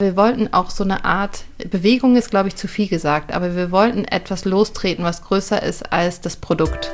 wir wollten auch so eine Art, Bewegung ist, glaube ich, zu viel gesagt, aber wir wollten etwas lostreten, was größer ist als das Produkt.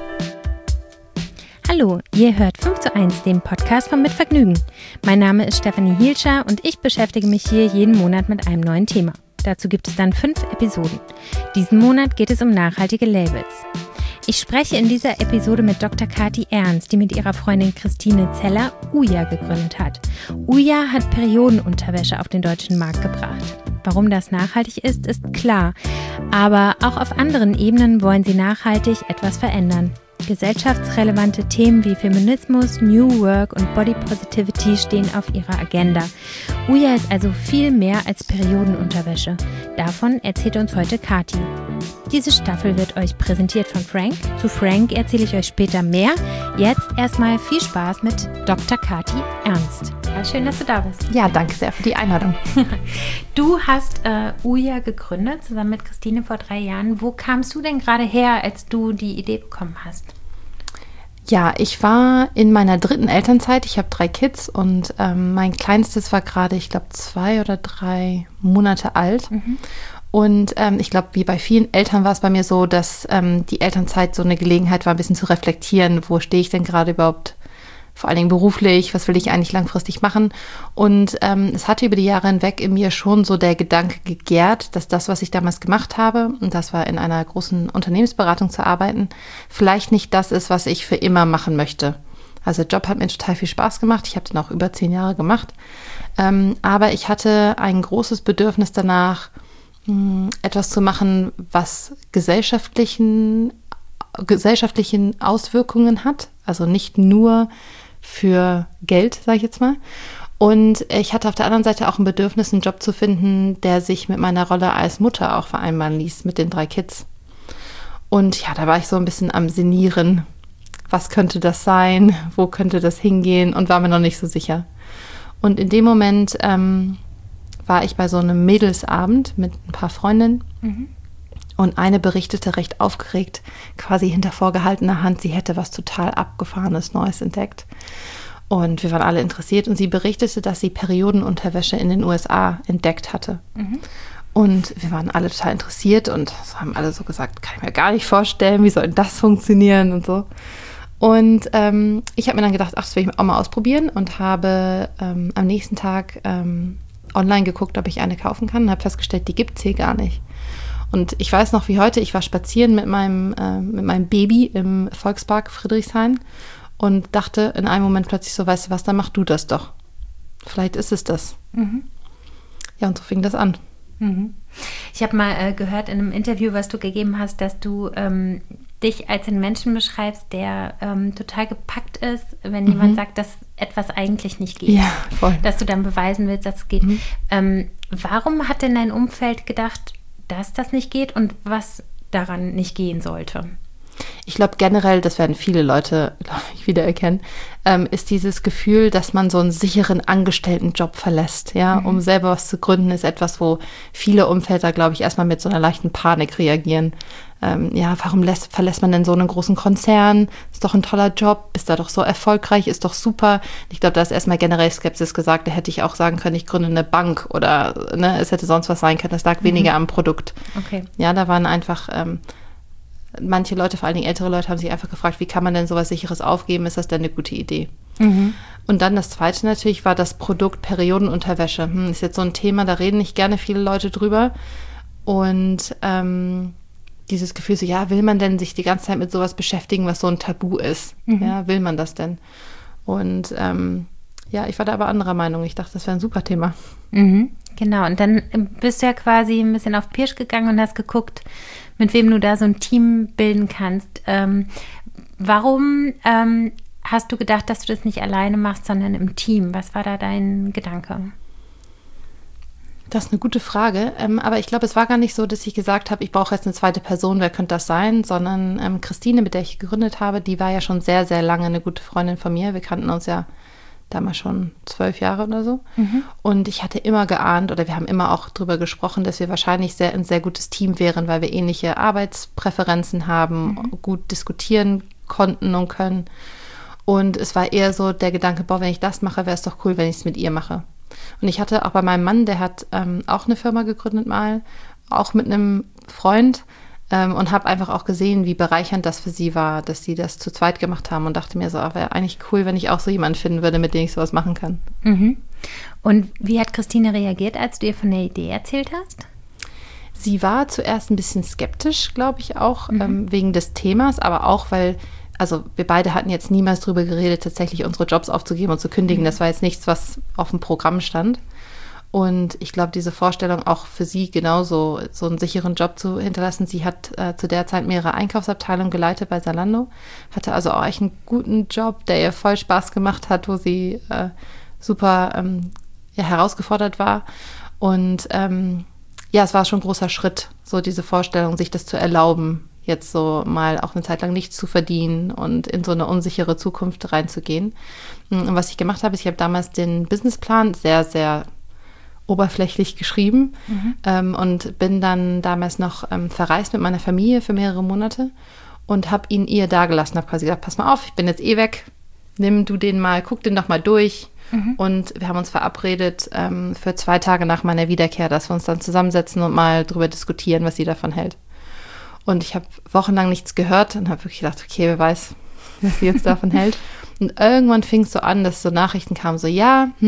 Hallo, ihr hört 5:1, den Podcast von Mit Vergnügen. Mein Name ist Stefanie Hielscher und ich beschäftige mich hier jeden Monat mit einem neuen Thema. Dazu gibt es dann 5 Episoden. Diesen Monat geht es um nachhaltige Labels. Ich spreche in dieser Episode mit Dr. Kathi Ernst, die mit ihrer Freundin Christine Zeller Ouya gegründet hat. Ouya hat Periodenunterwäsche auf den deutschen Markt gebracht. Warum das nachhaltig ist, ist klar. Aber auch auf anderen Ebenen wollen sie nachhaltig etwas verändern. Gesellschaftsrelevante Themen wie Feminismus, New Work und Body Positivity stehen auf ihrer Agenda. Ouya ist also viel mehr als Periodenunterwäsche. Davon erzählt uns heute Kathi. Diese Staffel wird euch präsentiert von Frank. Zu Frank erzähle ich euch später mehr. Jetzt erstmal viel Spaß mit Dr. Kathi Ernst. Ja, schön, dass du da bist. Ja, danke sehr für die Einladung. Du hast Ouya gegründet, zusammen mit Christine vor 3 Jahren. Wo kamst du denn gerade her, als du die Idee bekommen hast? Ja, ich war in meiner 3. Elternzeit. Ich habe 3 Kids und mein Kleinstes war gerade, ich glaube, 2 oder 3 Monate alt. Und ich glaube, wie bei vielen Eltern war es bei mir so, dass die Elternzeit so eine Gelegenheit war, ein bisschen zu reflektieren. Wo stehe ich denn gerade überhaupt, vor allen Dingen beruflich? Was will ich eigentlich langfristig machen? Und es hatte über die Jahre hinweg in mir schon so der Gedanke gegärt, dass das, was ich damals gemacht habe, und das war in einer großen Unternehmensberatung zu arbeiten, vielleicht nicht das ist, was ich für immer machen möchte. Also der Job hat mir total viel Spaß gemacht. Ich habe den auch über 10 Jahre gemacht. Aber ich hatte ein großes Bedürfnis danach, etwas zu machen, was gesellschaftlichen Auswirkungen hat. Also nicht nur für Geld, sage ich jetzt mal. Und ich hatte auf der anderen Seite auch ein Bedürfnis, einen Job zu finden, der sich mit meiner Rolle als Mutter auch vereinbaren ließ, mit den 3 Kids. Und ja, da war ich so ein bisschen am Sinnieren. Was könnte das sein? Wo könnte das hingehen? Und war mir noch nicht so sicher. Und in dem Moment war ich bei so einem Mädelsabend mit ein paar Freundinnen. Und eine berichtete recht aufgeregt, quasi hinter vorgehaltener Hand, sie hätte was total Abgefahrenes Neues entdeckt. Und wir waren alle interessiert und sie berichtete, dass sie Periodenunterwäsche in den USA entdeckt hatte. Und wir waren alle total interessiert und so haben alle so gesagt, kann ich mir gar nicht vorstellen, wie soll denn das funktionieren und so. Und ich habe mir dann gedacht, ach, das will ich auch mal ausprobieren und habe am nächsten Tag online geguckt, ob ich eine kaufen kann und habe festgestellt, die gibt es hier gar nicht. Und ich weiß noch wie heute, ich war spazieren mit meinem Baby im Volkspark Friedrichshain und dachte in einem Moment plötzlich so, weißt du was, dann mach du das doch. Vielleicht ist es das. Ja, und so fing das an. Ich habe mal gehört in einem Interview, was du gegeben hast, dass du dich als einen Menschen beschreibst, der total gepackt ist, wenn jemand sagt, dass etwas eigentlich nicht geht. Ja, voll. Dass du dann beweisen willst, dass es geht. Warum hat denn dein Umfeld gedacht, dass das nicht geht und was daran nicht gehen sollte? Ich glaube generell, das werden viele Leute, glaube ich, wiedererkennen, ist dieses Gefühl, dass man so einen sicheren Angestelltenjob verlässt, ja, um selber was zu gründen, ist etwas, wo viele Umfelder, glaube ich, erstmal mit so einer leichten Panik reagieren. Ja, warum verlässt man denn so einen großen Konzern? Ist doch ein toller Job, bist da doch so erfolgreich, ist doch super. Ich glaube, da ist erstmal generell Skepsis gesagt, da hätte ich auch sagen können, ich gründe eine Bank oder ne, es hätte sonst was sein können, das lag weniger am Produkt. Okay. Ja, da waren einfach manche Leute, vor allen Dingen ältere Leute, haben sich einfach gefragt, wie kann man denn sowas Sicheres aufgeben? Ist das denn eine gute Idee? Und dann das Zweite natürlich war das Produkt Periodenunterwäsche. Ist jetzt so ein Thema, da reden nicht gerne viele Leute drüber. Und dieses Gefühl so, ja, will man denn sich die ganze Zeit mit sowas beschäftigen, was so ein Tabu ist? Ja, will man das denn? Und ja, ich war da aber anderer Meinung. Ich dachte, das wäre ein super Thema. Genau, und dann bist du ja quasi ein bisschen auf Pirsch gegangen und hast geguckt, mit wem du da so ein Team bilden kannst. Warum hast du gedacht, dass du das nicht alleine machst, sondern im Team? Was war da dein Gedanke? Das ist eine gute Frage, aber ich glaube, es war gar nicht so, dass ich gesagt habe, ich brauche jetzt eine zweite Person, wer könnte das sein, sondern Christine, mit der ich gegründet habe, die war ja schon sehr, sehr lange eine gute Freundin von mir. Wir kannten uns ja damals schon 12 Jahre oder so. Und ich hatte immer geahnt, oder wir haben immer auch drüber gesprochen, dass wir wahrscheinlich ein sehr gutes Team wären, weil wir ähnliche Arbeitspräferenzen haben, gut diskutieren konnten und können. Und es war eher so der Gedanke, boah, wenn ich das mache, wäre es doch cool, wenn ich es mit ihr mache. Und ich hatte auch bei meinem Mann, der hat auch eine Firma gegründet mal, auch mit einem Freund, und habe einfach auch gesehen, wie bereichernd das für sie war, dass sie das zu zweit gemacht haben und dachte mir so, wäre eigentlich cool, wenn ich auch so jemanden finden würde, mit dem ich sowas machen kann. Mhm. Und wie hat Christine reagiert, als du ihr von der Idee erzählt hast? Sie war zuerst ein bisschen skeptisch, glaube ich auch, wegen des Themas, aber auch, weil, also wir beide hatten jetzt niemals drüber geredet, tatsächlich unsere Jobs aufzugeben und zu kündigen. Das war jetzt nichts, was auf dem Programm stand. Und ich glaube, diese Vorstellung auch für sie genauso, so einen sicheren Job zu hinterlassen. Sie hat zu der Zeit mehrere Einkaufsabteilungen geleitet bei Zalando, hatte also auch echt einen guten Job, der ihr voll Spaß gemacht hat, wo sie super herausgefordert war. Und es war schon ein großer Schritt, so diese Vorstellung, sich das zu erlauben, jetzt so mal auch eine Zeit lang nichts zu verdienen und in so eine unsichere Zukunft reinzugehen. Und was ich gemacht habe, ist, ich habe damals den Businessplan sehr, sehr oberflächlich geschrieben und bin dann damals noch verreist mit meiner Familie für mehrere Monate und habe ihn ihr dagelassen, habe quasi gesagt, pass mal auf, ich bin jetzt weg, nimm du den mal, guck den doch mal durch. Und wir haben uns verabredet für 2 Tage nach meiner Wiederkehr, dass wir uns dann zusammensetzen und mal drüber diskutieren, was sie davon hält. Und ich habe wochenlang nichts gehört und habe wirklich gedacht, okay, wer weiß, was sie jetzt davon hält. Und irgendwann fing es so an, dass so Nachrichten kamen, so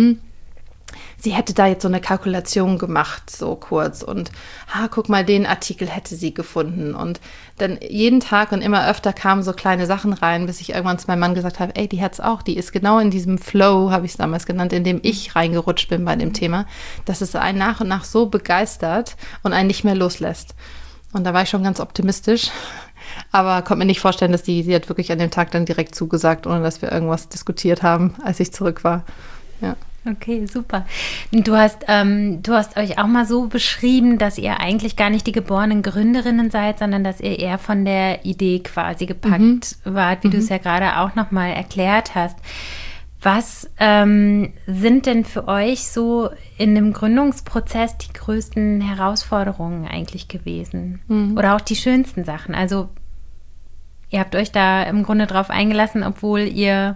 sie hätte da jetzt so eine Kalkulation gemacht, so kurz. Und guck mal, den Artikel hätte sie gefunden. Und dann jeden Tag und immer öfter kamen so kleine Sachen rein, bis ich irgendwann zu meinem Mann gesagt habe, ey, die hat's auch. Die ist genau in diesem Flow, habe ich es damals genannt, in dem ich reingerutscht bin bei dem Thema, dass es einen nach und nach so begeistert und einen nicht mehr loslässt. Und da war ich schon ganz optimistisch, aber konnte mir nicht vorstellen, dass sie hat wirklich an dem Tag dann direkt zugesagt, ohne dass wir irgendwas diskutiert haben, als ich zurück war. Ja. Okay, super. Du hast euch auch mal so beschrieben, dass ihr eigentlich gar nicht die geborenen Gründerinnen seid, sondern dass ihr eher von der Idee quasi gepackt wart, wie du es ja gerade auch nochmal erklärt hast. Was sind denn für euch so in dem Gründungsprozess die größten Herausforderungen eigentlich gewesen? Oder auch die schönsten Sachen? Also ihr habt euch da im Grunde drauf eingelassen, obwohl ihr,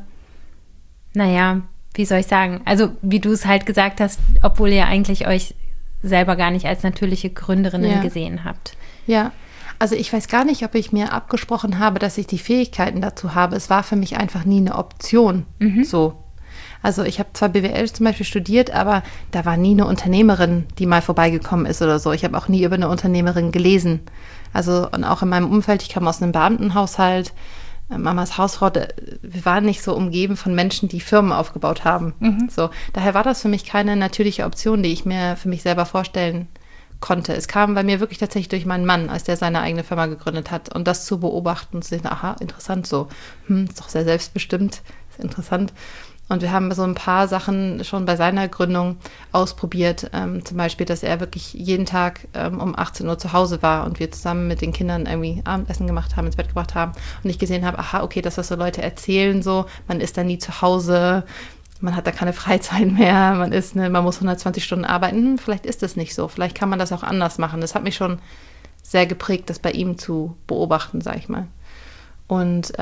wie soll ich sagen, also wie du es halt gesagt hast, obwohl ihr eigentlich euch selber gar nicht als natürliche Gründerinnen gesehen habt. Ja, also ich weiß gar nicht, ob ich mir abgesprochen habe, dass ich die Fähigkeiten dazu habe. Es war für mich einfach nie eine Option. So. Also ich habe zwar BWL zum Beispiel studiert, aber da war nie eine Unternehmerin, die mal vorbeigekommen ist oder so. Ich habe auch nie über eine Unternehmerin gelesen. Also und auch in meinem Umfeld, ich kam aus einem Beamtenhaushalt, Mamas Hausfrau, wir waren nicht so umgeben von Menschen, die Firmen aufgebaut haben. So, daher war das für mich keine natürliche Option, die ich mir für mich selber vorstellen konnte. Es kam bei mir wirklich tatsächlich durch meinen Mann, als der seine eigene Firma gegründet hat. Und das zu beobachten und zu sehen, aha, interessant so. Ist doch sehr selbstbestimmt, ist interessant. Und wir haben so ein paar Sachen schon bei seiner Gründung ausprobiert. Zum Beispiel, dass er wirklich jeden Tag um 18 Uhr zu Hause war und wir zusammen mit den Kindern irgendwie Abendessen gemacht haben, ins Bett gebracht haben. Und ich gesehen habe, aha, okay, das, was so Leute erzählen, so, man ist da nie zu Hause, man hat da keine Freizeit mehr, man muss 120 Stunden arbeiten. Vielleicht ist das nicht so. Vielleicht kann man das auch anders machen. Das hat mich schon sehr geprägt, das bei ihm zu beobachten, sag ich mal. Und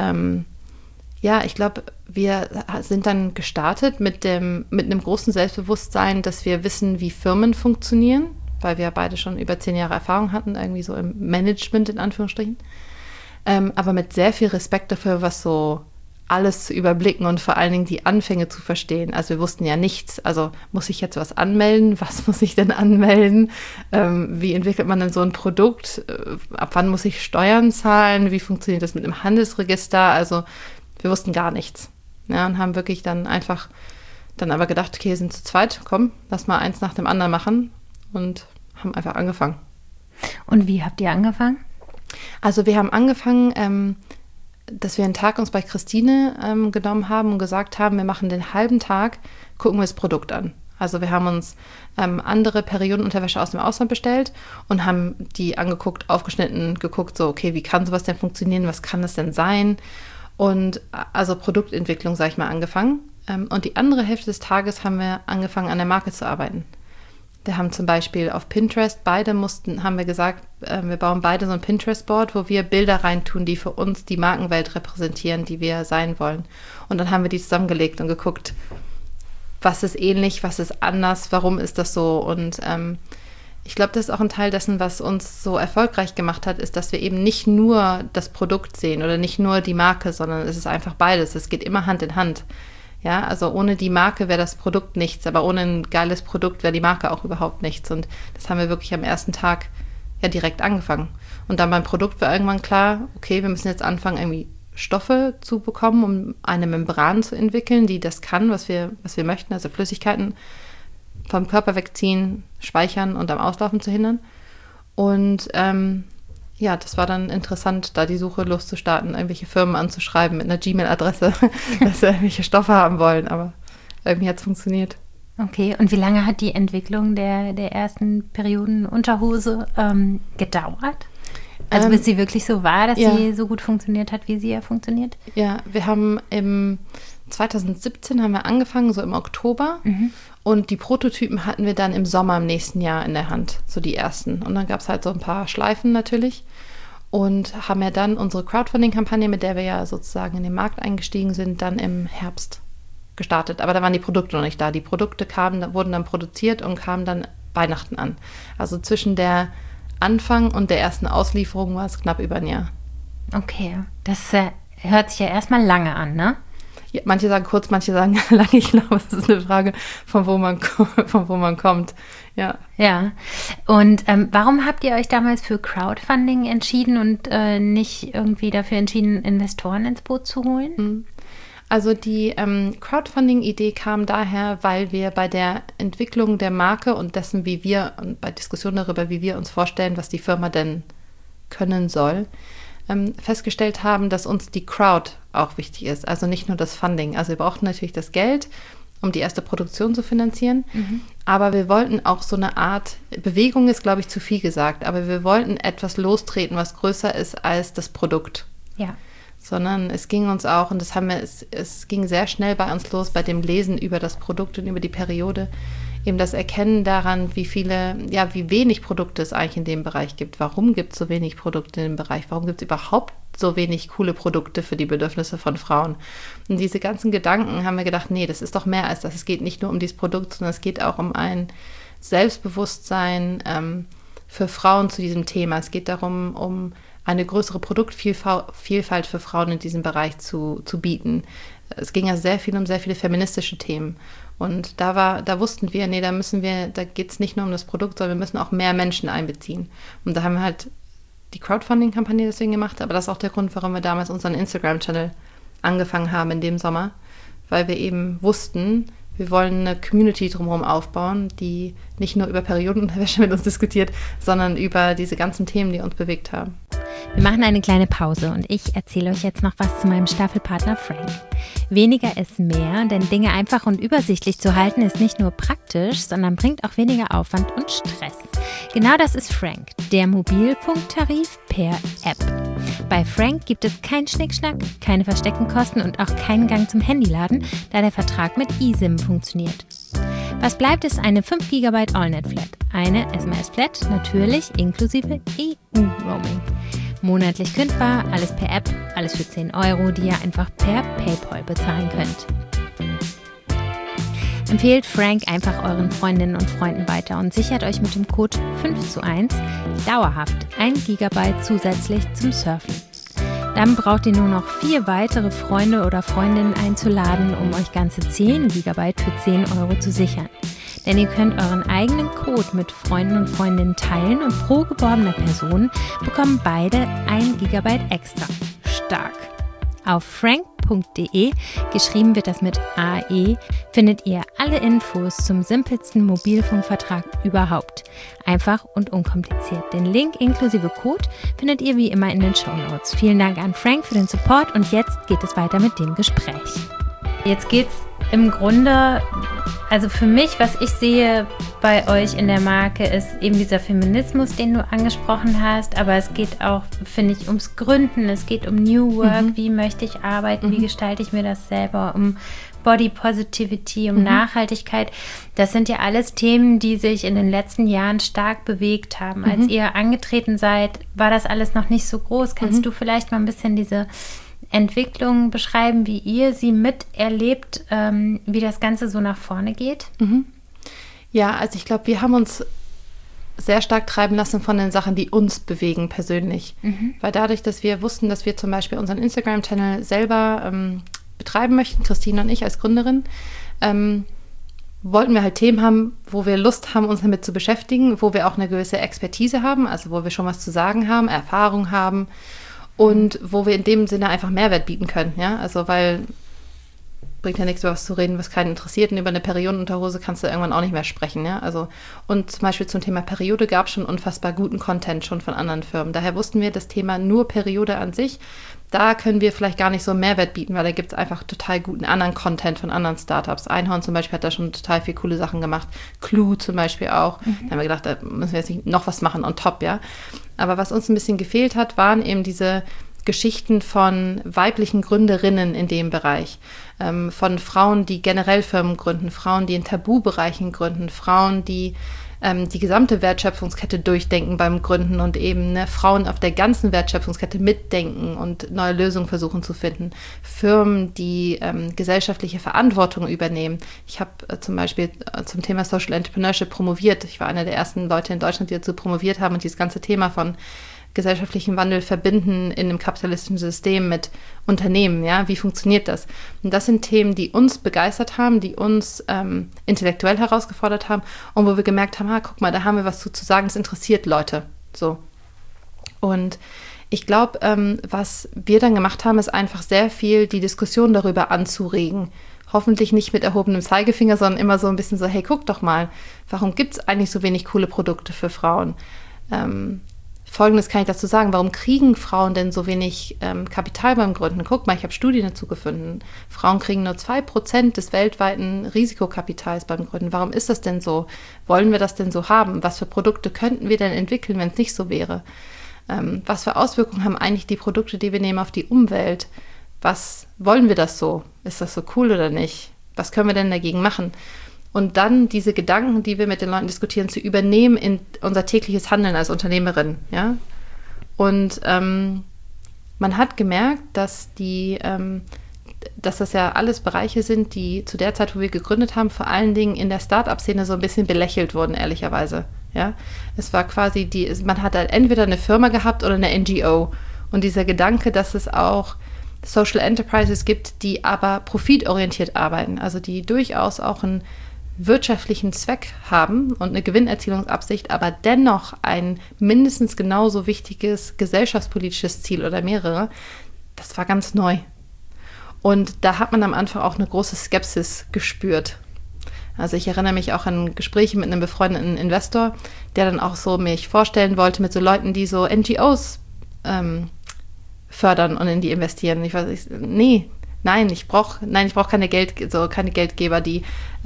ich glaube, wir sind dann gestartet mit einem großen Selbstbewusstsein, dass wir wissen, wie Firmen funktionieren, weil wir beide schon über 10 Jahre Erfahrung hatten, irgendwie so im Management in Anführungsstrichen. Aber mit sehr viel Respekt dafür, was so alles zu überblicken und vor allen Dingen die Anfänge zu verstehen. Also wir wussten ja nichts. Also muss ich jetzt was anmelden? Was muss ich denn anmelden? Wie entwickelt man denn so ein Produkt? Ab wann muss ich Steuern zahlen? Wie funktioniert das mit einem Handelsregister? Also wir wussten gar nichts. Ja, und haben wirklich dann aber gedacht, okay, wir sind zu zweit, komm, lass mal eins nach dem anderen machen und haben einfach angefangen. Und wie habt ihr angefangen? Also wir haben angefangen, dass wir einen Tag uns bei Christine genommen haben und gesagt haben, wir machen den halben Tag, gucken wir das Produkt an. Also wir haben uns andere Periodenunterwäsche aus dem Ausland bestellt und haben die angeguckt, aufgeschnitten, geguckt, so okay, wie kann sowas denn funktionieren, was kann das denn sein? Und also Produktentwicklung, sag ich mal, angefangen. Und die andere Hälfte des Tages haben wir angefangen, an der Marke zu arbeiten. Wir haben zum Beispiel auf Pinterest, haben wir gesagt, wir bauen beide so ein Pinterest-Board, wo wir Bilder reintun, die für uns die Markenwelt repräsentieren, die wir sein wollen. Und dann haben wir die zusammengelegt und geguckt, was ist ähnlich, was ist anders, warum ist das so? Und ich glaube, das ist auch ein Teil dessen, was uns so erfolgreich gemacht hat, ist, dass wir eben nicht nur das Produkt sehen oder nicht nur die Marke, sondern es ist einfach beides. Es geht immer Hand in Hand. Ja, also ohne die Marke wäre das Produkt nichts, aber ohne ein geiles Produkt wäre die Marke auch überhaupt nichts. Und das haben wir wirklich am ersten Tag ja direkt angefangen. Und dann beim Produkt war irgendwann klar, okay, wir müssen jetzt anfangen, irgendwie Stoffe zu bekommen, um eine Membran zu entwickeln, die das kann, was wir möchten, also Flüssigkeiten vom Körper wegziehen, speichern und am Auslaufen zu hindern. Und das war dann interessant, da die Suche loszustarten, irgendwelche Firmen anzuschreiben mit einer Gmail-Adresse, dass sie irgendwelche Stoffe haben wollen, aber irgendwie hat es funktioniert. Okay, und wie lange hat die Entwicklung der ersten Periodenunterhose gedauert? Also bis sie wirklich so war, dass sie so gut funktioniert hat, wie sie ja funktioniert? Ja, wir haben 2017 haben wir angefangen, so im Oktober. Und die Prototypen hatten wir dann im Sommer im nächsten Jahr in der Hand, so die ersten. Und dann gab es halt so ein paar Schleifen natürlich. Und haben ja dann unsere Crowdfunding-Kampagne, mit der wir ja sozusagen in den Markt eingestiegen sind, dann im Herbst gestartet. Aber da waren die Produkte noch nicht da. Die Produkte wurden dann produziert und kamen dann Weihnachten an. Also zwischen der Anfang und der ersten Auslieferung war es knapp über ein Jahr. Okay, das hört sich ja erstmal lange an, ne? Ja, manche sagen kurz, manche sagen lange. Ich glaube, es ist eine Frage, von wo man kommt. Ja. Ja. Und warum habt ihr euch damals für Crowdfunding entschieden und nicht irgendwie dafür entschieden, Investoren ins Boot zu holen? Also die Crowdfunding-Idee kam daher, weil wir bei der Entwicklung der Marke und dessen, und bei Diskussionen darüber, wie wir uns vorstellen, was die Firma denn können soll, festgestellt haben, dass uns die Crowd auch wichtig ist. Also nicht nur das Funding. Also wir brauchten natürlich das Geld, um die erste Produktion zu finanzieren. Aber wir wollten auch so eine Art, Bewegung ist, glaube ich, zu viel gesagt, aber wir wollten etwas lostreten, was größer ist als das Produkt. Ja. Sondern es ging uns auch, und es ging sehr schnell bei uns los, bei dem Lesen über das Produkt und über die Periode, eben das Erkennen daran, wie wenig Produkte es eigentlich in dem Bereich gibt. Warum gibt es so wenig Produkte in dem Bereich? Warum gibt es überhaupt so wenig coole Produkte für die Bedürfnisse von Frauen? Und diese ganzen Gedanken haben wir gedacht, nee, das ist doch mehr als das. Es geht nicht nur um dieses Produkt, sondern es geht auch um ein Selbstbewusstsein für Frauen zu diesem Thema. Es geht darum, um eine größere Produktvielfalt für Frauen in diesem Bereich zu bieten. Es ging ja sehr viel um sehr viele feministische Themen. Und da wussten wir, nee, da geht es nicht nur um das Produkt, sondern wir müssen auch mehr Menschen einbeziehen. Und da haben wir halt die Crowdfunding-Kampagne deswegen gemacht, aber das ist auch der Grund, warum wir damals unseren Instagram-Channel angefangen haben in dem Sommer, weil wir eben wussten, wir wollen eine Community drumherum aufbauen, die nicht nur über Periodenunterwäsche mit uns diskutiert, sondern über diese ganzen Themen, die uns bewegt haben. Wir machen eine kleine Pause und ich erzähle euch jetzt noch was zu meinem Staffelpartner Frank. Weniger ist mehr, denn Dinge einfach und übersichtlich zu halten ist nicht nur praktisch, sondern bringt auch weniger Aufwand und Stress. Genau das ist Frank, der Mobilfunktarif per App. Bei Frank gibt es keinen Schnickschnack, keine versteckten Kosten und auch keinen Gang zum Handyladen, da der Vertrag mit eSIM funktioniert. Was bleibt, ist eine 5 GB AllNet-Flat, eine SMS-Flat, natürlich inklusive EU-Roaming. Monatlich kündbar, alles per App, alles für 10 €, die ihr einfach per PayPal bezahlen könnt. Empfehlt Frank einfach euren Freundinnen und Freunden weiter und sichert euch mit dem Code 5:1 dauerhaft 1 GB zusätzlich zum Surfen. Dann braucht ihr nur noch 4 weitere Freunde oder Freundinnen einzuladen, um euch ganze 10 GB für 10 € zu sichern. Denn ihr könnt euren eigenen Code mit Freunden und Freundinnen teilen und pro geworbener Person bekommen beide 1 GB extra. Stark! Auf frank.de, geschrieben wird das mit AE, findet ihr alle Infos zum simpelsten Mobilfunkvertrag überhaupt. Einfach und unkompliziert. Den Link inklusive Code findet ihr wie immer in den Shownotes. Vielen Dank an Frank für den Support und jetzt geht es weiter mit dem Gespräch. Jetzt geht's im Grunde, also für mich, was ich sehe bei euch in der Marke, ist eben dieser Feminismus, den du angesprochen hast, aber es geht auch, finde ich, ums Gründen, es geht um New Work, wie möchte ich arbeiten, wie gestalte ich mir das selber, um Body Positivity, um Nachhaltigkeit. Das sind ja alles Themen, die sich in den letzten Jahren stark bewegt haben. Als ihr angetreten seid, war das alles noch nicht so groß. Kannst du vielleicht mal ein bisschen diese Entwicklung beschreiben, wie ihr sie miterlebt, wie das Ganze so nach vorne geht? Ja, also ich glaube, wir haben uns sehr stark treiben lassen von den Sachen, die uns bewegen persönlich. Weil dadurch, dass wir wussten, dass wir zum Beispiel unseren Instagram-Channel selber betreiben möchten, Christine und ich als Gründerin, wollten wir halt Themen haben, wo wir Lust haben, uns damit zu beschäftigen, wo wir auch eine gewisse Expertise haben, also wo wir schon was zu sagen haben, Erfahrung haben und wo wir in dem Sinne einfach Mehrwert bieten können. Ja? Also weil bringt ja nichts, über was zu reden, was keinen interessiert. Und über eine Periodenunterhose kannst du irgendwann auch nicht mehr sprechen. Ja? Also, und zum Beispiel zum Thema Periode gab es schon unfassbar guten Content schon von anderen Firmen. Daher wussten wir, das Thema nur Periode an sich, da können wir vielleicht gar nicht so einen Mehrwert bieten, weil da gibt es einfach total guten anderen Content von anderen Startups. Einhorn zum Beispiel hat da schon total viel coole Sachen gemacht. Clue zum Beispiel auch. Da haben wir gedacht, da müssen wir jetzt nicht noch was machen on top, ja. Aber was uns ein bisschen gefehlt hat, waren eben diese Geschichten von weiblichen Gründerinnen in dem Bereich, von Frauen, die generell Firmen gründen, Frauen, die in Tabubereichen gründen, Frauen, die die gesamte Wertschöpfungskette durchdenken beim Gründen und eben Frauen auf der ganzen Wertschöpfungskette mitdenken und neue Lösungen versuchen zu finden. Firmen, die gesellschaftliche Verantwortung übernehmen. Ich habe zum Beispiel zum Thema Social Entrepreneurship promoviert. Ich war einer der ersten Leute in Deutschland, die dazu promoviert haben und dieses ganze Thema von gesellschaftlichen Wandel verbinden in einem kapitalistischen System mit Unternehmen, ja, wie funktioniert das? Und das sind Themen, die uns begeistert haben, die uns intellektuell herausgefordert haben und wo wir gemerkt haben, guck mal, da haben wir was zu sagen, das interessiert Leute, so. Und ich glaube, was wir dann gemacht haben, ist einfach sehr viel die Diskussion darüber anzuregen. Hoffentlich nicht mit erhobenem Zeigefinger, sondern immer so ein bisschen so, hey, guck doch mal, warum gibt es eigentlich so wenig coole Produkte für Frauen? Folgendes kann ich dazu sagen, warum kriegen Frauen denn so wenig Kapital beim Gründen? Guck mal, ich habe Studien dazu gefunden. Frauen kriegen nur 2% des weltweiten Risikokapitals beim Gründen. Warum ist das denn so? Wollen wir das denn so haben? Was für Produkte könnten wir denn entwickeln, wenn es nicht so wäre? Was für Auswirkungen haben eigentlich die Produkte, die wir nehmen, auf die Umwelt? Was wollen wir das so? Ist das so cool oder nicht? Was können wir denn dagegen machen? Und dann diese Gedanken, die wir mit den Leuten diskutieren, zu übernehmen in unser tägliches Handeln als Unternehmerin. Ja? Und man hat gemerkt, dass das ja alles Bereiche sind, die zu der Zeit, wo wir gegründet haben, vor allen Dingen in der Start-up-Szene so ein bisschen belächelt wurden, ehrlicherweise. Ja? Es war quasi man hat halt entweder eine Firma gehabt oder eine NGO. Und dieser Gedanke, dass es auch Social Enterprises gibt, die aber profitorientiert arbeiten, also die durchaus auch einen wirtschaftlichen Zweck haben und eine Gewinnerzielungsabsicht, aber dennoch ein mindestens genauso wichtiges gesellschaftspolitisches Ziel oder mehrere, das war ganz neu. Und da hat man am Anfang auch eine große Skepsis gespürt. Also ich erinnere mich auch an Gespräche mit einem befreundeten Investor, der dann auch so mich vorstellen wollte mit so Leuten, die so NGOs fördern und in die investieren. Ich brauche keine keine Geldgeber, die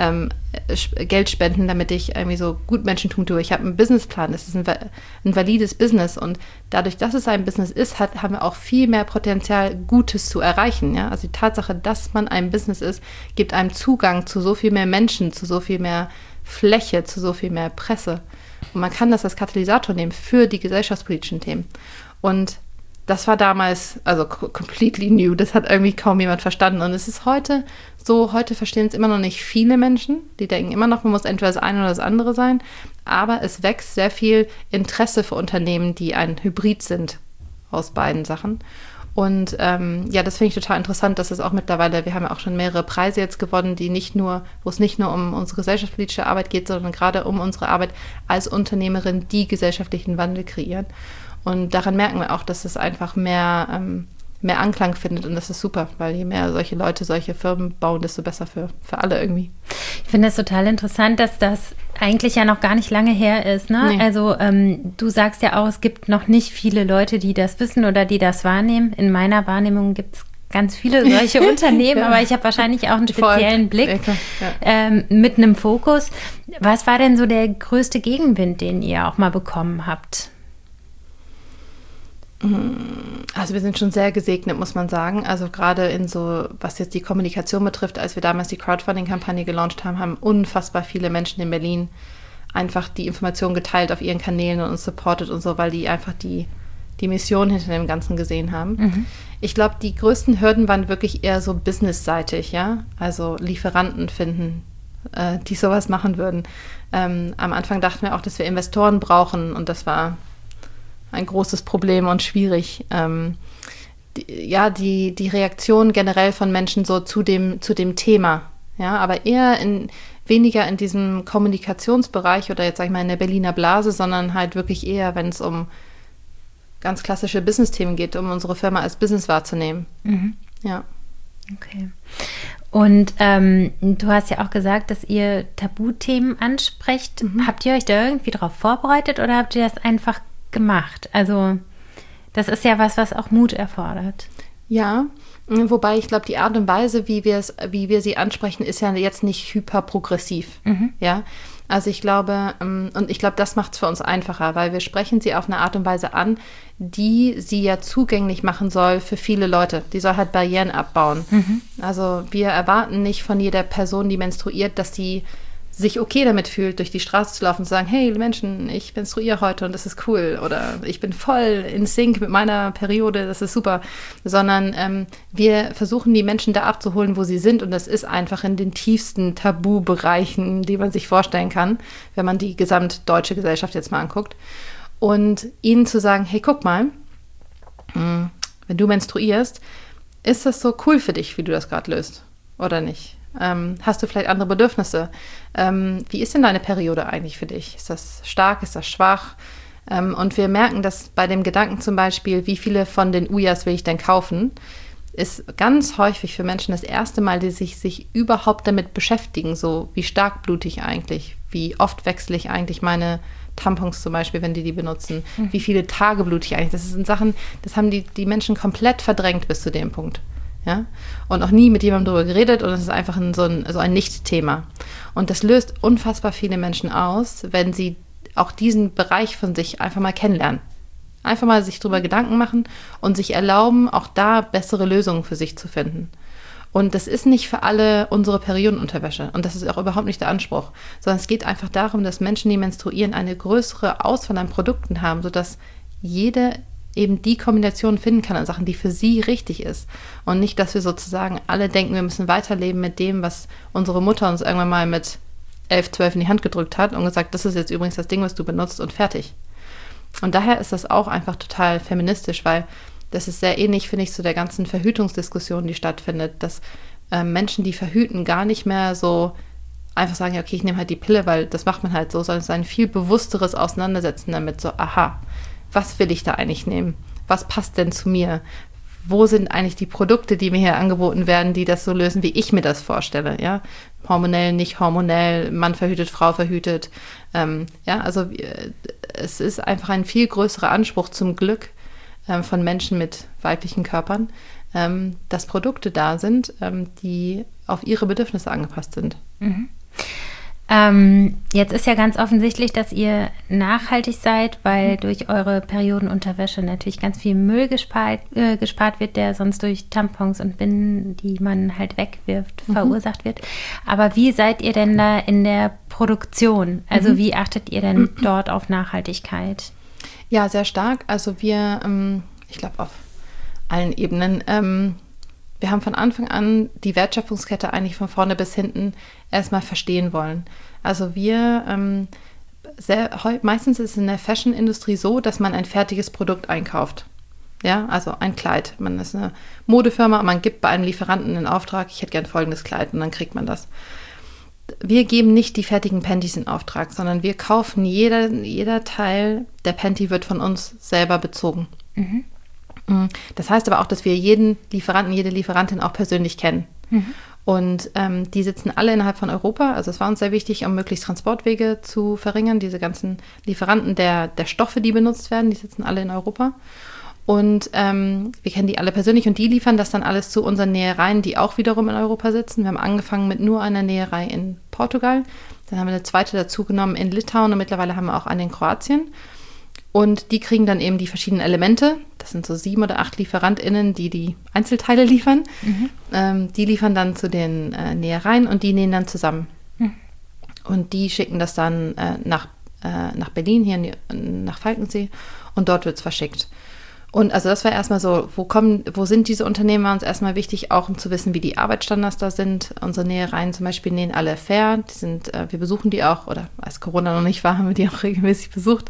Geld spenden, damit ich irgendwie so Gutmenschentum tue. Ich habe einen Businessplan, das ist ein valides Business und dadurch, dass es ein Business ist, haben wir auch viel mehr Potenzial, Gutes zu erreichen. Ja? Also die Tatsache, dass man ein Business ist, gibt einem Zugang zu so viel mehr Menschen, zu so viel mehr Fläche, zu so viel mehr Presse. Und man kann das als Katalysator nehmen für die gesellschaftspolitischen Themen. Und das war damals, also completely new, das hat irgendwie kaum jemand verstanden. Und es ist heute so, heute verstehen es immer noch nicht viele Menschen, die denken immer noch, man muss entweder das eine oder das andere sein, aber es wächst sehr viel Interesse für Unternehmen, die ein Hybrid sind aus beiden Sachen. Und das finde ich total interessant, dass es auch mittlerweile, wir haben ja auch schon mehrere Preise jetzt gewonnen, wo es nicht nur um unsere gesellschaftspolitische Arbeit geht, sondern gerade um unsere Arbeit als Unternehmerin, die gesellschaftlichen Wandel kreieren. Und daran merken wir auch, dass es einfach mehr Anklang findet und das ist super, weil je mehr solche Leute solche Firmen bauen, desto besser für alle irgendwie. Ich finde es total interessant, dass das eigentlich ja noch gar nicht lange her ist. Ne? Nee. Also du sagst ja auch, es gibt noch nicht viele Leute, die das wissen oder die das wahrnehmen. In meiner Wahrnehmung gibt es ganz viele solche Unternehmen, ja. Aber ich habe wahrscheinlich auch einen speziellen Blick mit einem Fokus. Was war denn so der größte Gegenwind, den ihr auch mal bekommen habt? Also wir sind schon sehr gesegnet, muss man sagen. Also gerade in so, was jetzt die Kommunikation betrifft, als wir damals die Crowdfunding-Kampagne gelauncht haben, haben unfassbar viele Menschen in Berlin einfach die Informationen geteilt auf ihren Kanälen und uns supportet und so, weil die einfach die die Mission hinter dem Ganzen gesehen haben. Ich glaube, die größten Hürden waren wirklich eher so businessseitig, ja, also Lieferanten finden, die sowas machen würden. Am Anfang dachten wir auch, dass wir Investoren brauchen und das war ein großes Problem und schwierig. Die Reaktion generell von Menschen so zu dem Thema, ja, aber eher weniger in diesem Kommunikationsbereich oder jetzt sag ich mal in der Berliner Blase, sondern halt wirklich eher, wenn es um ganz klassische Business-Themen geht, um unsere Firma als Business wahrzunehmen. Ja. Okay. Und du hast ja auch gesagt, dass ihr Tabuthemen ansprecht. Habt ihr euch da irgendwie drauf vorbereitet oder habt ihr das einfach gemacht? Also das ist ja was auch Mut erfordert. Ja, wobei ich glaube, die Art und Weise, wie wir sie ansprechen, ist ja jetzt nicht hyperprogressiv. Ja, also ich glaube, das macht es für uns einfacher, weil wir sprechen sie auf eine Art und Weise an, die sie ja zugänglich machen soll für viele Leute. Die soll halt Barrieren abbauen. Also wir erwarten nicht von jeder Person, die menstruiert, dass die sich okay damit fühlt, durch die Straße zu laufen und zu sagen, hey Menschen, ich menstruiere heute und das ist cool oder ich bin voll in Sync mit meiner Periode, das ist super, sondern wir versuchen die Menschen da abzuholen, wo sie sind und das ist einfach in den tiefsten Tabubereichen, die man sich vorstellen kann, wenn man die gesamtdeutsche Gesellschaft jetzt mal anguckt und ihnen zu sagen, hey guck mal, wenn du menstruierst, ist das so cool für dich, wie du das gerade löst oder nicht? Hast du vielleicht andere Bedürfnisse? Wie ist denn deine Periode eigentlich für dich? Ist das stark? Ist das schwach? Und wir merken, dass bei dem Gedanken zum Beispiel, wie viele von den Ujas will ich denn kaufen, ist ganz häufig für Menschen das erste Mal, die sich überhaupt damit beschäftigen, so wie stark blute ich eigentlich, wie oft wechsle ich eigentlich meine Tampons zum Beispiel, wenn die benutzen, wie viele Tage blute ich eigentlich. Das sind Sachen, das haben die Menschen komplett verdrängt bis zu dem Punkt. Ja? Und noch nie mit jemandem darüber geredet und es ist einfach so ein Nicht-Thema. Und das löst unfassbar viele Menschen aus, wenn sie auch diesen Bereich von sich einfach mal kennenlernen. Einfach mal sich darüber Gedanken machen und sich erlauben, auch da bessere Lösungen für sich zu finden. Und das ist nicht für alle unsere Periodenunterwäsche und das ist auch überhaupt nicht der Anspruch, sondern es geht einfach darum, dass Menschen, die menstruieren, eine größere Auswahl an Produkten haben, sodass jede eben die Kombination finden kann an Sachen, die für sie richtig ist. Und nicht, dass wir sozusagen alle denken, wir müssen weiterleben mit dem, was unsere Mutter uns irgendwann mal mit 11, 12 in die Hand gedrückt hat und gesagt, das ist jetzt übrigens das Ding, was du benutzt und fertig. Und daher ist das auch einfach total feministisch, weil das ist sehr ähnlich, finde ich, zu der ganzen Verhütungsdiskussion, die stattfindet, dass Menschen, die verhüten, gar nicht mehr so einfach sagen, ja, okay, ich nehme halt die Pille, weil das macht man halt so, sondern es ist ein viel bewussteres Auseinandersetzen damit, so, aha, was will ich da eigentlich nehmen? Was passt denn zu mir? Wo sind eigentlich die Produkte, die mir hier angeboten werden, die das so lösen, wie ich mir das vorstelle? Ja? Hormonell, nicht hormonell, Mann verhütet, Frau verhütet. Also es ist einfach ein viel größerer Anspruch zum Glück von Menschen mit weiblichen Körpern, dass Produkte da sind, die auf ihre Bedürfnisse angepasst sind. Jetzt ist ja ganz offensichtlich, dass ihr nachhaltig seid, weil durch eure Periodenunterwäsche natürlich ganz viel Müll gespart wird, der sonst durch Tampons und Binden, die man halt wegwirft, verursacht wird. Aber wie seid ihr denn da in der Produktion? Also wie achtet ihr denn dort auf Nachhaltigkeit? Ja, sehr stark. Also wir, ich glaube auf allen Ebenen, wir haben von Anfang an die Wertschöpfungskette eigentlich von vorne bis hinten erstmal verstehen wollen. Also wir, meistens ist es in der Fashion-Industrie so, dass man ein fertiges Produkt einkauft. Ja, also ein Kleid. Man ist eine Modefirma und man gibt bei einem Lieferanten einen Auftrag, ich hätte gern folgendes Kleid und dann kriegt man das. Wir geben nicht die fertigen Panties in Auftrag, sondern wir kaufen jeder Teil der Panty wird von uns selber bezogen. Das heißt aber auch, dass wir jeden Lieferanten, jede Lieferantin auch persönlich kennen. Und die sitzen alle innerhalb von Europa. Also es war uns sehr wichtig, um möglichst Transportwege zu verringern. Diese ganzen Lieferanten der Stoffe, die benutzt werden, die sitzen alle in Europa. Und wir kennen die alle persönlich und die liefern das dann alles zu unseren Nähereien, die auch wiederum in Europa sitzen. Wir haben angefangen mit nur einer Näherei in Portugal. Dann haben wir eine zweite dazu genommen in Litauen und mittlerweile haben wir auch eine in Kroatien. Und die kriegen dann eben die verschiedenen Elemente. Das sind so 7 oder 8 LieferantInnen, die Einzelteile liefern. Die liefern dann zu den Nähereien und die nähen dann zusammen. Und die schicken das dann nach Berlin, hier nach Falkensee. Und dort wird es verschickt. Und also das war erstmal so, wo sind diese Unternehmen, war uns erstmal wichtig, auch um zu wissen, wie die Arbeitsstandards da sind. Unsere Nähereien zum Beispiel nähen alle fair, wir besuchen die auch, oder als Corona noch nicht war, haben wir die auch regelmäßig besucht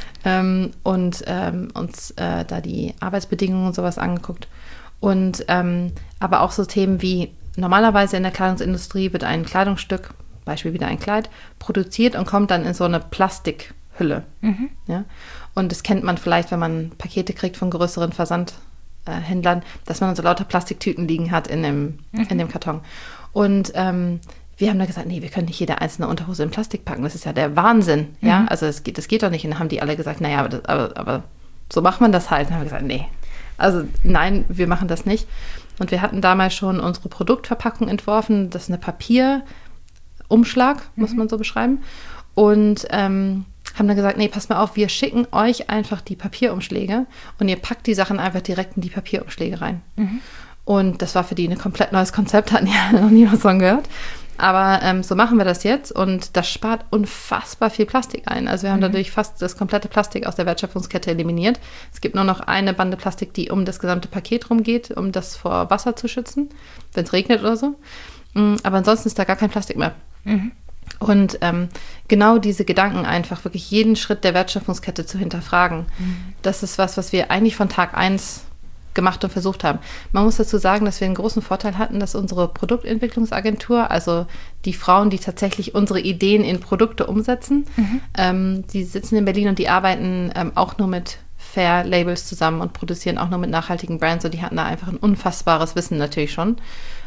und uns da die Arbeitsbedingungen und sowas angeguckt. Und aber auch so Themen wie, normalerweise in der Kleidungsindustrie wird ein Kleidungsstück, Beispiel wieder ein Kleid, produziert und kommt dann in so eine Plastikhülle. Ja? Und das kennt man vielleicht, wenn man Pakete kriegt von größeren Versandhändlern, dass man dann so lauter Plastiktüten liegen hat in dem Karton. Und wir haben da gesagt, nee, wir können nicht jede einzelne Unterhose in Plastik packen. Das ist ja der Wahnsinn. Ja? Also das geht doch nicht. Und dann haben die alle gesagt, naja, aber so macht man das halt. Und dann haben wir gesagt, nee. Also nein, wir machen das nicht. Und wir hatten damals schon unsere Produktverpackung entworfen. Das ist eine Papierumschlag, muss man so beschreiben. Und haben dann gesagt, nee, passt mal auf, wir schicken euch einfach die Papierumschläge und ihr packt die Sachen einfach direkt in die Papierumschläge rein. Und das war für die ein komplett neues Konzept, hatten ja noch nie was von gehört. Aber so machen wir das jetzt und das spart unfassbar viel Plastik ein. Also wir haben dadurch fast das komplette Plastik aus der Wertschöpfungskette eliminiert. Es gibt nur noch eine Bande Plastik, die um das gesamte Paket rumgeht, um das vor Wasser zu schützen, wenn es regnet oder so. Aber ansonsten ist da gar kein Plastik mehr. Und genau diese Gedanken einfach, wirklich jeden Schritt der Wertschöpfungskette zu hinterfragen, das ist was wir eigentlich von Tag 1 gemacht und versucht haben. Man muss dazu sagen, dass wir einen großen Vorteil hatten, dass unsere Produktentwicklungsagentur, also die Frauen, die tatsächlich unsere Ideen in Produkte umsetzen, die sitzen in Berlin und die arbeiten auch nur mit Fair-Labels zusammen und produzieren auch nur mit nachhaltigen Brands. Und die hatten da einfach ein unfassbares Wissen natürlich schon.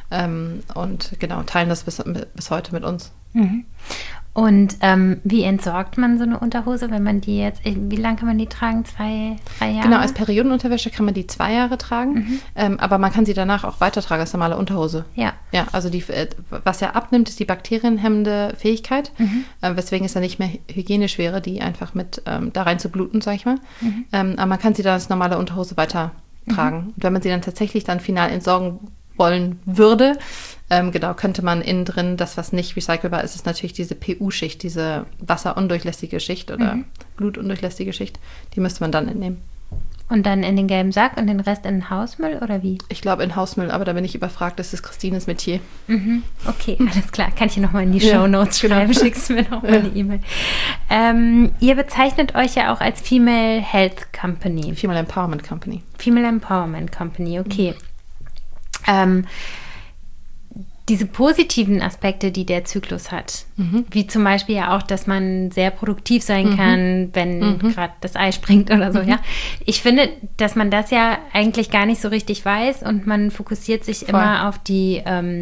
Und genau, teilen das bis heute mit uns. Und wie entsorgt man so eine Unterhose, wenn man die jetzt, wie lange kann man die tragen? 2, 3 Jahre? Genau, als Periodenunterwäsche kann man die 2 Jahre tragen, aber man kann sie danach auch weitertragen als normale Unterhose. Ja, also was ja abnimmt, ist die bakterienhemmende Fähigkeit, weswegen es dann nicht mehr hygienisch wäre, die einfach mit da rein zu bluten, sag ich mal. Aber man kann sie dann als normale Unterhose weitertragen. Und wenn man sie dann tatsächlich dann final entsorgen wollen würde, genau, könnte man innen drin, das, was nicht recycelbar ist, ist natürlich diese PU-Schicht, diese wasserundurchlässige Schicht oder blutundurchlässige Schicht, die müsste man dann entnehmen. Und dann in den gelben Sack und den Rest in den Hausmüll oder wie? Ich glaube in Hausmüll, aber da bin ich überfragt, das ist Christines Metier. Okay, alles klar. Kann ich hier nochmal in die Shownotes schreiben, schickst du mir nochmal eine E-Mail. Ihr bezeichnet euch ja auch als Female Health Company. Female Empowerment Company. Female Empowerment Company, okay. Diese positiven Aspekte, die der Zyklus hat, wie zum Beispiel ja auch, dass man sehr produktiv sein kann, wenn gerade das Ei springt oder so, ja. Ich finde, dass man das ja eigentlich gar nicht so richtig weiß und man fokussiert sich immer auf die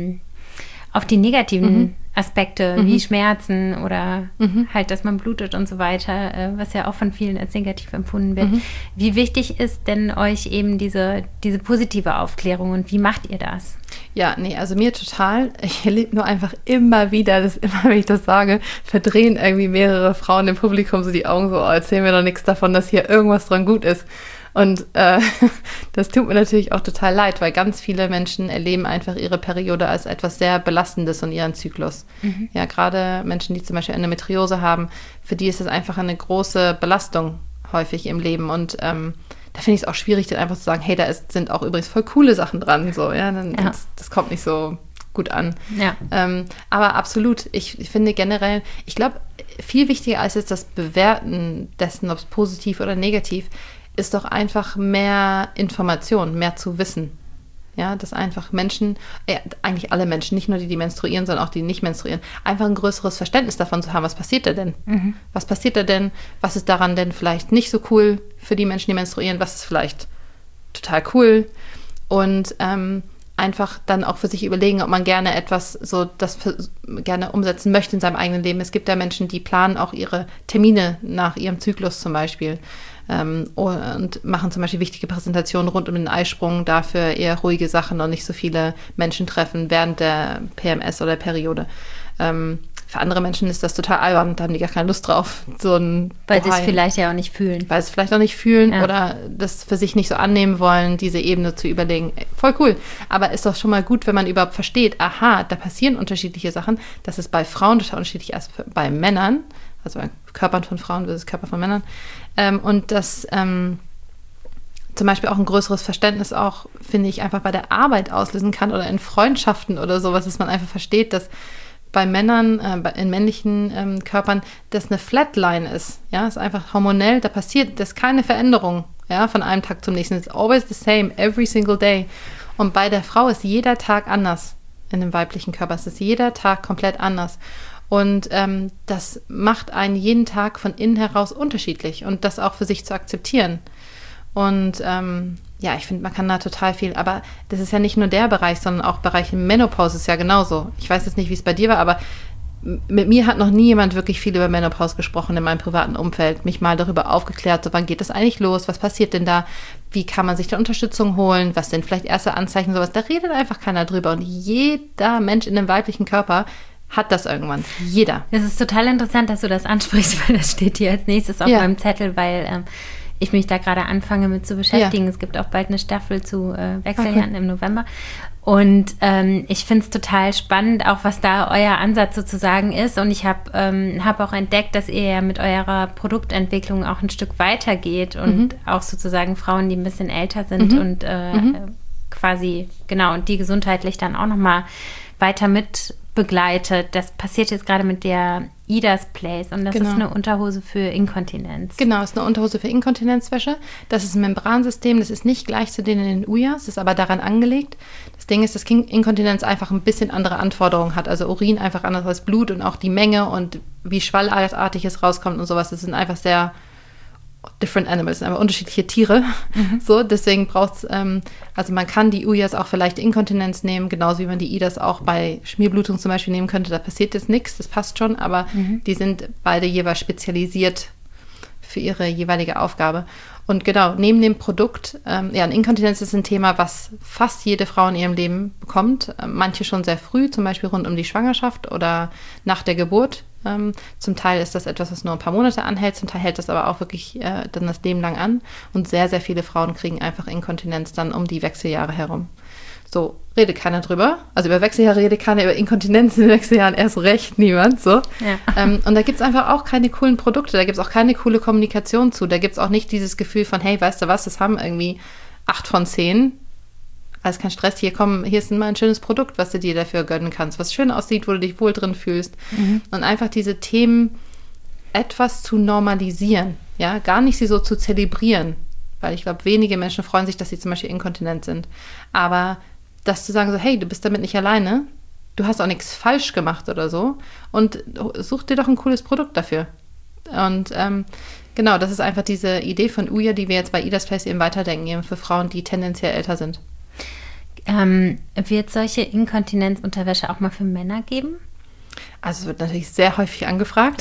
negativen Aspekte, wie Schmerzen oder halt, dass man blutet und so weiter, was ja auch von vielen als negativ empfunden wird. Wie wichtig ist denn euch eben diese positive Aufklärung und wie macht ihr das? Ja, nee, also mir total. Ich erlebe nur einfach immer wieder, immer wenn ich das sage, verdrehen irgendwie mehrere Frauen im Publikum so die Augen so, oh, erzähl mir doch nichts davon, dass hier irgendwas dran gut ist. Und das tut mir natürlich auch total leid, weil ganz viele Menschen erleben einfach ihre Periode als etwas sehr Belastendes und ihren Zyklus. Ja, gerade Menschen, die zum Beispiel Endometriose haben, für die ist das einfach eine große Belastung häufig im Leben. Und da finde ich es auch schwierig, dann einfach zu sagen, hey, sind auch übrigens voll coole Sachen dran. So, ja, das kommt nicht so gut an. Ja. Aber absolut, ich finde generell, ich glaube, viel wichtiger als jetzt das Bewerten dessen, ob es positiv oder negativ ist, doch einfach mehr Information, mehr zu wissen. Ja, dass einfach Menschen, eigentlich alle Menschen, nicht nur die menstruieren, sondern auch die nicht menstruieren, einfach ein größeres Verständnis davon zu haben, was passiert da denn? Was passiert da denn? Was ist daran denn vielleicht nicht so cool für die Menschen, die menstruieren? Was ist vielleicht total cool? Und einfach dann auch für sich überlegen, ob man gerne etwas gerne umsetzen möchte in seinem eigenen Leben. Es gibt ja Menschen, die planen auch ihre Termine nach ihrem Zyklus zum Beispiel. Und machen zum Beispiel wichtige Präsentationen rund um den Eisprung, dafür eher ruhige Sachen und nicht so viele Menschen treffen während der PMS oder der Periode. Für andere Menschen ist das total albern, da haben die gar keine Lust drauf. Weil sie es vielleicht ja auch nicht fühlen. Weil sie es vielleicht auch nicht fühlen oder das für sich nicht so annehmen wollen, diese Ebene zu überlegen. Voll cool. Aber ist doch schon mal gut, wenn man überhaupt versteht, aha, da passieren unterschiedliche Sachen. Das ist bei Frauen total unterschiedlich als bei Männern. Also bei Körpern von Frauen versus Körper von Männern. Und dass zum Beispiel auch ein größeres Verständnis auch, finde ich, einfach bei der Arbeit auslösen kann oder in Freundschaften oder sowas, dass man einfach versteht, dass bei Männern, in männlichen Körpern, das eine Flatline ist. Ja, ist einfach hormonell, da passiert, das ist keine Veränderung, ja, von einem Tag zum nächsten. It's always the same, every single day. Und bei der Frau ist jeder Tag anders. In dem weiblichen Körper es ist jeder Tag komplett anders. Und das macht einen jeden Tag von innen heraus unterschiedlich und das auch für sich zu akzeptieren. Und ich finde, man kann da total viel, aber das ist ja nicht nur der Bereich, sondern auch Bereich Menopause ist ja genauso. Ich weiß jetzt nicht, wie es bei dir war, aber mit mir hat noch nie jemand wirklich viel über Menopause gesprochen in meinem privaten Umfeld, mich mal darüber aufgeklärt, so wann geht das eigentlich los, was passiert denn da, wie kann man sich da Unterstützung holen, was sind vielleicht erste Anzeichen, sowas, da redet einfach keiner drüber und jeder Mensch in dem weiblichen Körper hat das irgendwann. Jeder. Es ist total interessant, dass du das ansprichst, weil das steht hier als nächstes auf meinem Zettel, weil ich mich da gerade anfange mit zu beschäftigen. Ja. Es gibt auch bald eine Staffel zu Wechseljahren im November. Und ich finde es total spannend, auch was da euer Ansatz sozusagen ist. Und ich habe auch entdeckt, dass ihr ja mit eurer Produktentwicklung auch ein Stück weiter geht und auch sozusagen Frauen, die ein bisschen älter sind und quasi, genau, und die gesundheitlich dann auch nochmal weiter mit begleitet. Das passiert jetzt gerade mit der Ida's Place und das ist eine Unterhose für Inkontinenz. Genau, es ist eine Unterhose für Inkontinenzwäsche. Das ist ein Membransystem, das ist nicht gleich zu denen in den Uyas, ist aber daran angelegt. Das Ding ist, dass Inkontinenz einfach ein bisschen andere Anforderungen hat. Also Urin einfach anders als Blut und auch die Menge und wie schwallartig es rauskommt und sowas. Das sind einfach sehr different animals, aber unterschiedliche Tiere. So, deswegen braucht es, also man kann die Uyas auch vielleicht Inkontinenz nehmen, genauso wie man die Idas auch bei Schmierblutung zum Beispiel nehmen könnte. Da passiert jetzt nichts, das passt schon, aber die sind beide jeweils spezialisiert für ihre jeweilige Aufgabe. Und genau, neben dem Produkt, Inkontinenz ist ein Thema, was fast jede Frau in ihrem Leben bekommt. Manche schon sehr früh, zum Beispiel rund um die Schwangerschaft oder nach der Geburt. Zum Teil ist das etwas, was nur ein paar Monate anhält, zum Teil hält das aber auch wirklich dann das Leben lang an. Und sehr, sehr viele Frauen kriegen einfach Inkontinenz dann um die Wechseljahre herum. So, redet keiner drüber. Also über Wechseljahre redet keiner, über Inkontinenz in den Wechseljahren erst recht niemand. So. Ja. Und da gibt es einfach auch keine coolen Produkte, da gibt es auch keine coole Kommunikation zu. Da gibt es auch nicht dieses Gefühl von, hey, weißt du was, das haben irgendwie 8 von 10. Also kein Stress, hier ist mal ein schönes Produkt, was du dir dafür gönnen kannst, was schön aussieht, wo du dich wohl drin fühlst. Und einfach diese Themen etwas zu normalisieren, ja, gar nicht sie so zu zelebrieren, weil ich glaube, wenige Menschen freuen sich, dass sie zum Beispiel inkontinent sind. Aber das zu sagen so, hey, du bist damit nicht alleine, du hast auch nichts falsch gemacht oder so und such dir doch ein cooles Produkt dafür. Und genau, das ist einfach diese Idee von Uja, die wir jetzt bei Ida's Place eben weiterdenken, eben für Frauen, die tendenziell älter sind. Wird solche Inkontinenzunterwäsche auch mal für Männer geben? Also es wird natürlich sehr häufig angefragt.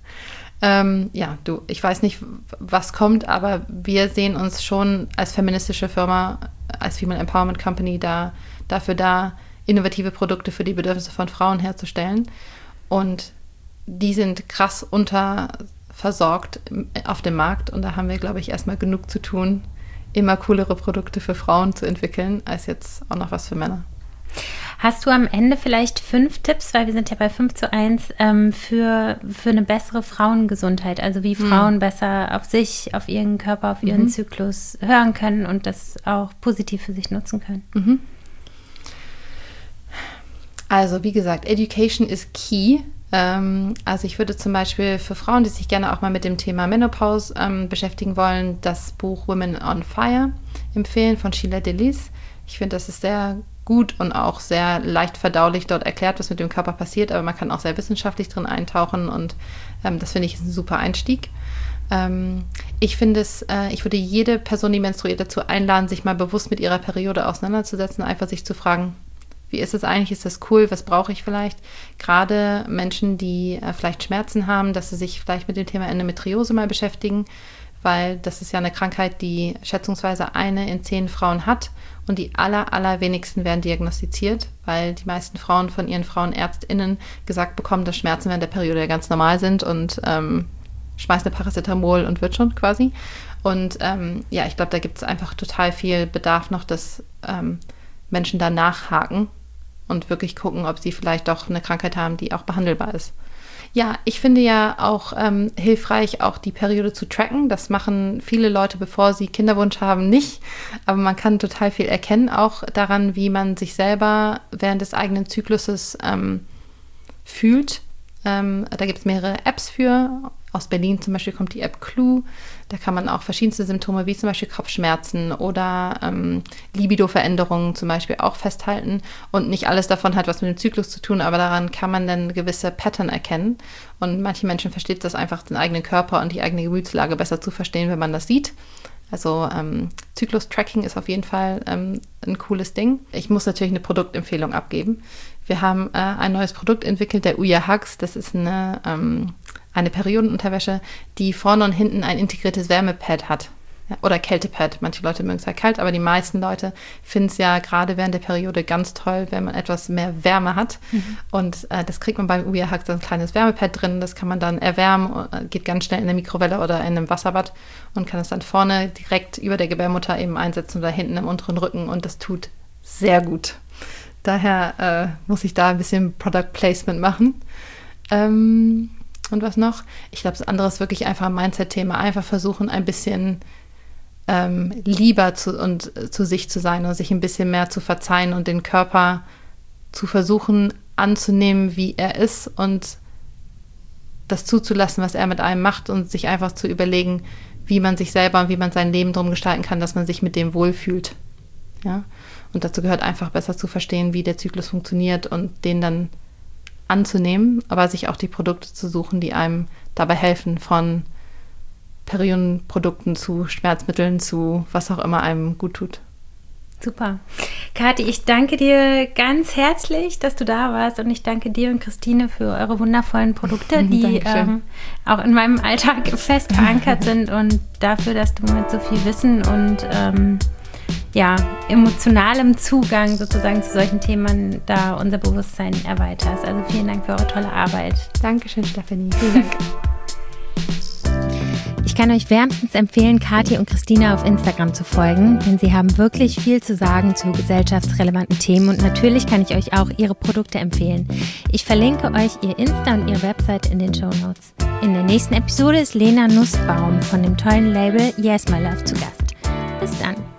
Ich weiß nicht, was kommt, aber wir sehen uns schon als feministische Firma, als Female Empowerment Company dafür da, innovative Produkte für die Bedürfnisse von Frauen herzustellen. Und die sind krass unterversorgt auf dem Markt. Und da haben wir, glaube ich, erstmal genug zu tun, immer coolere Produkte für Frauen zu entwickeln, als jetzt auch noch was für Männer. Hast du am Ende vielleicht 5 Tipps, weil wir sind ja bei 5:1, für eine bessere Frauengesundheit, also wie Frauen besser auf sich, auf ihren Körper, auf ihren Zyklus hören können und das auch positiv für sich nutzen können? Also wie gesagt, Education is key. Also ich würde zum Beispiel für Frauen, die sich gerne auch mal mit dem Thema Menopause beschäftigen wollen, das Buch Women on Fire empfehlen von Sheila Delis. Ich finde, das ist sehr gut und auch sehr leicht verdaulich dort erklärt, was mit dem Körper passiert, aber man kann auch sehr wissenschaftlich drin eintauchen und das finde ich ist ein super Einstieg. Ich würde jede Person, die menstruiert, dazu einladen, sich mal bewusst mit ihrer Periode auseinanderzusetzen, einfach sich zu fragen, wie ist es eigentlich? Ist das cool? Was brauche ich vielleicht? Gerade Menschen, die vielleicht Schmerzen haben, dass sie sich vielleicht mit dem Thema Endometriose mal beschäftigen, weil das ist ja eine Krankheit, die schätzungsweise 1 in 10 Frauen hat und die allerwenigsten werden diagnostiziert, weil die meisten Frauen von ihren FrauenärztInnen gesagt bekommen, dass Schmerzen während der Periode ja ganz normal sind und schmeißt eine Paracetamol und wird schon quasi. Und ich glaube, da gibt es einfach total viel Bedarf noch, dass Menschen da nachhaken und wirklich gucken, ob sie vielleicht doch eine Krankheit haben, die auch behandelbar ist. Ja, ich finde ja auch hilfreich, auch die Periode zu tracken. Das machen viele Leute, bevor sie Kinderwunsch haben, nicht. Aber man kann total viel erkennen, auch daran, wie man sich selber während des eigenen Zykluses fühlt. Da gibt es mehrere Apps für. Aus Berlin zum Beispiel kommt die App Clue. Da kann man auch verschiedenste Symptome wie zum Beispiel Kopfschmerzen oder Libido-Veränderungen zum Beispiel auch festhalten. Und nicht alles davon hat was mit dem Zyklus zu tun, aber daran kann man dann gewisse Pattern erkennen. Und manche Menschen verstehen das einfach, den eigenen Körper und die eigene Gemütslage besser zu verstehen, wenn man das sieht. Also Zyklus-Tracking ist auf jeden Fall ein cooles Ding. Ich muss natürlich eine Produktempfehlung abgeben. Wir haben ein neues Produkt entwickelt, der Ouya Hugs. Das ist eine Periodenunterwäsche, die vorne und hinten ein integriertes Wärmepad hat. Ja, oder Kältepad. Manche Leute mögen es ja kalt, aber die meisten Leute finden es ja gerade während der Periode ganz toll, wenn man etwas mehr Wärme hat. Und das kriegt man beim Ouya Hugs, ein kleines Wärmepad drin. Das kann man dann erwärmen, geht ganz schnell in der Mikrowelle oder in einem Wasserbad und kann es dann vorne direkt über der Gebärmutter eben einsetzen oder hinten im unteren Rücken. Und das tut sehr gut. Daher muss ich da ein bisschen Product Placement machen. Und was noch? Ich glaube, das andere ist wirklich einfach ein Mindset-Thema. Einfach versuchen, ein bisschen lieber zu sich zu sein und sich ein bisschen mehr zu verzeihen und den Körper zu versuchen anzunehmen, wie er ist und das zuzulassen, was er mit einem macht und sich einfach zu überlegen, wie man sich selber und wie man sein Leben drum gestalten kann, dass man sich mit dem wohlfühlt. Ja? Und dazu gehört einfach besser zu verstehen, wie der Zyklus funktioniert und den dann anzunehmen, aber sich auch die Produkte zu suchen, die einem dabei helfen, von Periodenprodukten zu Schmerzmitteln zu was auch immer einem gut tut. Super. Kathi, ich danke dir ganz herzlich, dass du da warst und ich danke dir und Christine für eure wundervollen Produkte, die auch in meinem Alltag fest verankert sind und dafür, dass du mit so viel Wissen und emotionalem Zugang sozusagen zu solchen Themen da unser Bewusstsein erweiterst. Also vielen Dank für eure tolle Arbeit. Dankeschön, Stefanie. Vielen Dank. Ich kann euch wärmstens empfehlen, Kathi und Christine auf Instagram zu folgen, denn sie haben wirklich viel zu sagen zu gesellschaftsrelevanten Themen und natürlich kann ich euch auch ihre Produkte empfehlen. Ich verlinke euch ihr Insta und ihre Website in den Shownotes. In der nächsten Episode ist Lena Nussbaum von dem tollen Label Yes My Love zu Gast. Bis dann.